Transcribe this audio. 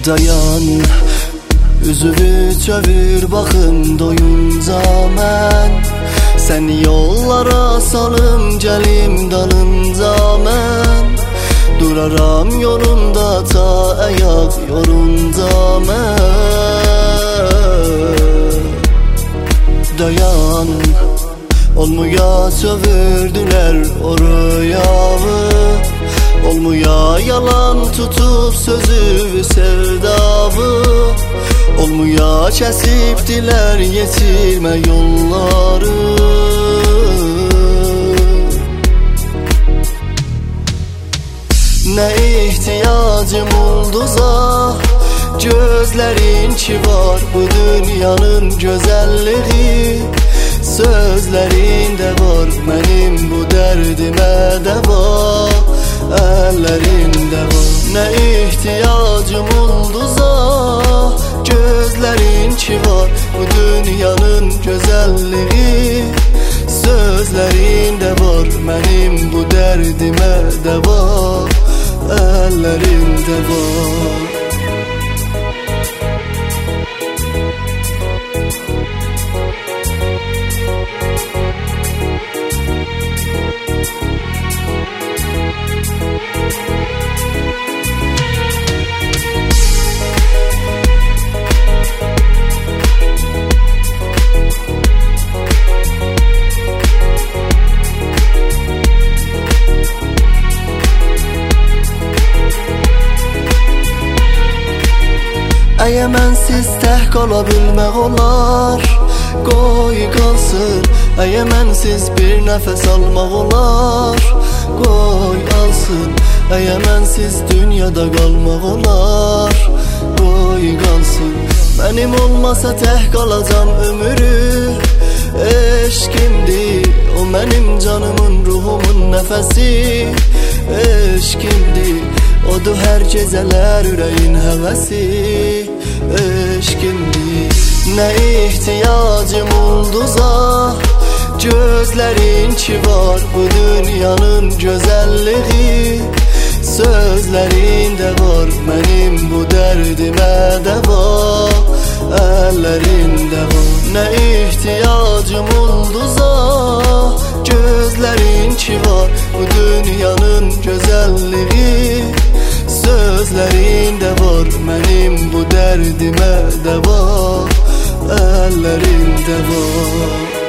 Dayan, üzümü çevir bakın doyunca mən seni yollara salım gelim dalınca mən duraram yolunda ta ayak yorunca mən. Dayan, olmuya çevirdiler orayavı, olmuya yalan tutup sözü sevdavı, olmuya kesiptiler yetirme yolları. Ne ihtiyacım olduza gözlerin ki var bu dünyanın güzelliği, sözlerinde var benim bu derdime deva, ellerinde var. Ne ihtiyacım olduza gözlerin ki var bu dünyanın güzelliği, sözlerinde var benim bu derdime deva, ellerinde var. Əgər mənsiz tək qala bilmək olar, qoy qalsın. Əgər mənsiz bir nəfəs almaq olar, qoy alsın. Əgər mənsiz dünyada qalmaq olar, qoy qalsın. Mənim olmasa tək qalacam ömrü, eşkimdir o mənim canımın, ruhumun nəfəsi. Eşkimdir, odur hər gecələr ürəyin həvəsi. Eşkimdir, nə ihtiyacım olduza gözlerin ki var bu dünyanın güzelliği, sözlerinde var benim bu derdime deva, ellerinde var. Ne ihtiyacım olduza gözlerin ki var bu dünyanın güzelliği, sözlerinde var benim bu derdime deva, ellerinde var.